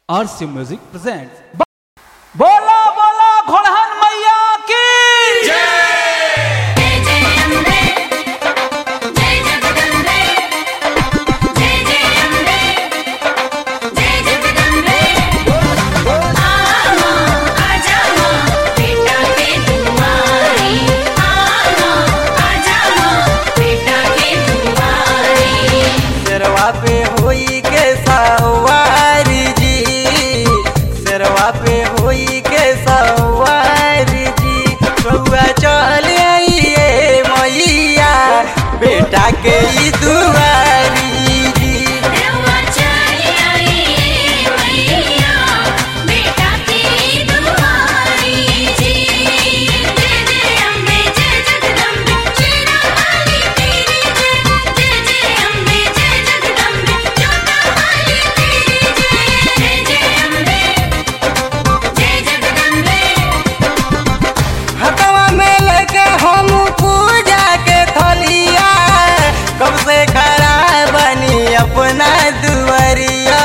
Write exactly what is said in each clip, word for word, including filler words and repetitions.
आरसी music presents. बोला बोला घोड़हन मैया की जय। पे होई के सवारी जी, सरवा पे होई के सवारी जी, रउआ चल आइए मैया बेटा के ई दुआरी जी। रउआ चल आइए मैया बेटा की दुआरी जी। जय जय अम्बे जय जगदम्बे शेरा वाली तेरी जय। जय जय अम्बे जय जगदम्बे जोता वाली तेरी जय। जय जय अम्बे जय जगदम्बे। हथवा में लेके हम पूजा के थलिया, कब से खड़ा बनी अपना दुआरिया।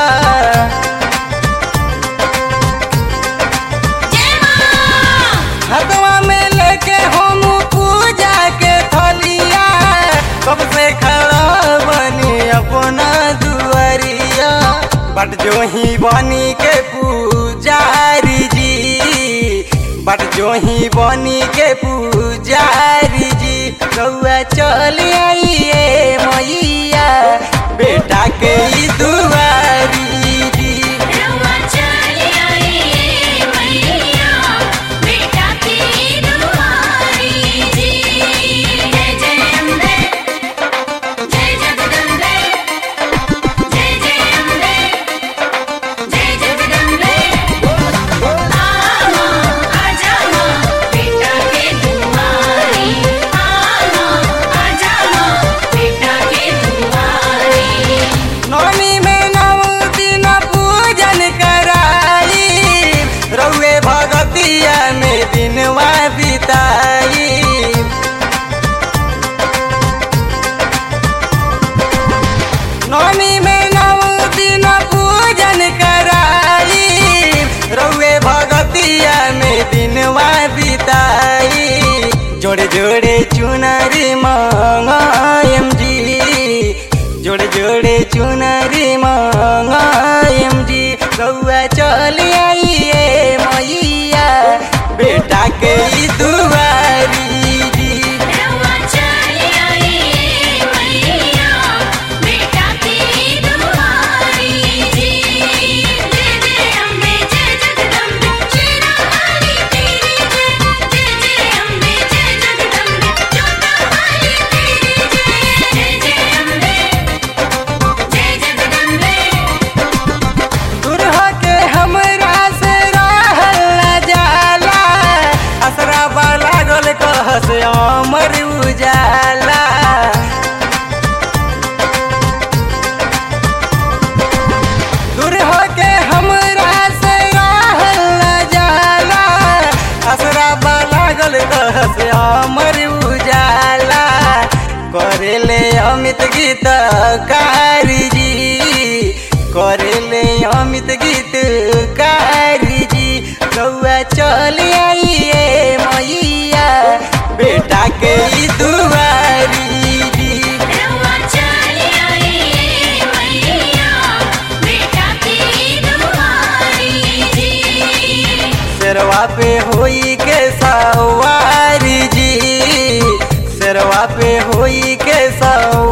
जय मां। हथवा में लेके हम पूजा के थलिया, कब से खड़ा बनी अपना दुआरिया। बट जो ही बनी के पुजारी जी, बट जो ही बनी के पुजारी जी, रउआ चल आइए मैया बेटा के ई दुआरी जी। रउआ चल आइए मैया बेटा की दुआरी जी। जय जय अम्बे जय जगदम्बे। जय जय अम्बे जय जगदम्बे। आमा आजा मां बेटा के दुआरी। आमा आजा मां बेटा के दुआरी। नौमी में नौ दिन पूजन कराई, रउए भगतिया में दिनवा बिताई। नौमी में नौ दिन पूजन कराई, रउए भगतिया में दिनवा बिताई। जोड़े जोड़े चुनरी मांगायम जी, जोड़े जोड़े चुनरी मांगायम जी, रउआ चल आइए मैया बेटा के ई दुआरी जी। रउआ चल आइए मैया बेटा की दुआरी जी। जय जय अम्बे जय जगदम्बे शेरा वाली तेरी जय। जय जय अम्बे जय जगदम्बे जोता वाली तेरी जय। जय जय अम्बे जय जगदम्बे। दूर होके हमरा से रहल न जाला, असरा लागल कह से अमर उजाला। दूर होके हमरा से रहल न जाला, असरा लागल कह से अमर उजाला। करेले अमित गीत कारी जी, करेले अमित गीत कारी जी, रउआ चल आइए मैया बेटा के ई दुआरी जी। रउआ चल आइए मैया बेटा की दुआरी जी। सरवा पे होई के सवारी जी, सरवा पे होई के सवारी